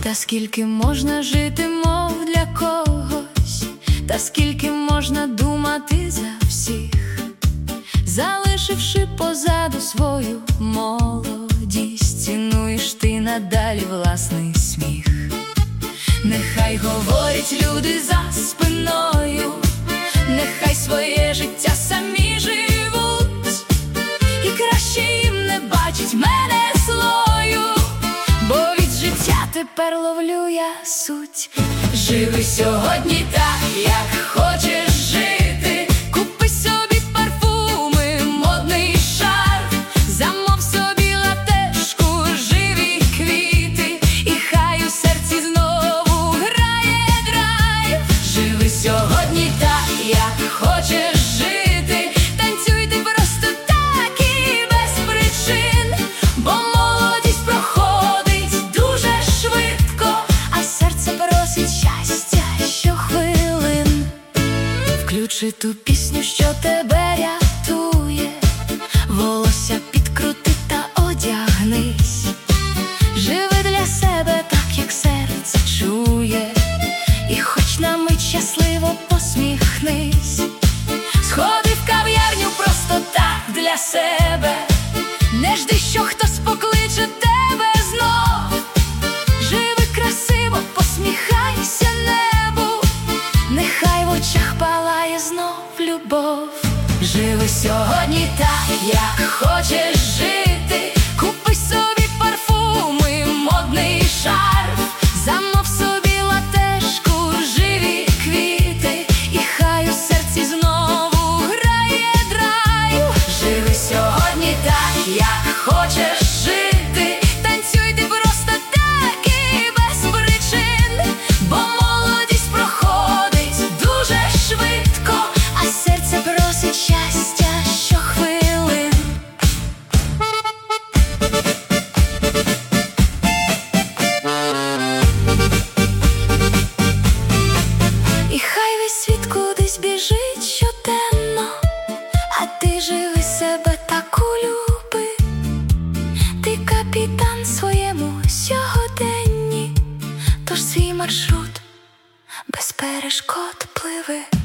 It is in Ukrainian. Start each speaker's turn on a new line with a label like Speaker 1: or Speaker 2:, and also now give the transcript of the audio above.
Speaker 1: Та скільки можна жити, мов для когось, та скільки можна думати за всіх, залишивши позаду свою молодість, цінуєш ти надалі власний сміх. Нехай говорять люди за спиною, нехай своє життя самі живуть, і краще їм не бачить мене злою, бо від життя тепер ловлю я суть. Живи сьогодні так, як хочеш жити. Купи собі парфуми, модний шарф, замов собі латешку, живі квіти, і хай у серці знову грає драйв. Живи сьогодні так, як хочеш жити. Танцюйте просто так і без причин, бо молодість проходить дуже швидко, а серце просить щастя щохвилин. Включи ту пісню, що тебе рятує, волосся підкрути та одягнись. Живи для себе так, як серце чує, і хоч на мить щасливо посміхнись. Сходи в кав'ярню просто так для себе, не жди, що хтось покличе тебе знов. Живи красиво, посміхайся небу, нехай в очах палає знов любов. Живи сьогодні так, як хочеш жити. Купи собі парфуми, модний шарф, замов собі латешку, живі квіти, і хай у серці знову грає драйв. Живи сьогодні так, як хочеш жити. Танцюйте просто так і без причин, бо молодість проходить дуже швидко, а серце просить щастя щохвилин. І хай весь світ кудись біжить щоденно, а ти живи себе так улюби. Ти капітан своєму сьогоденні, тож свій маршрут без перешкод пливи.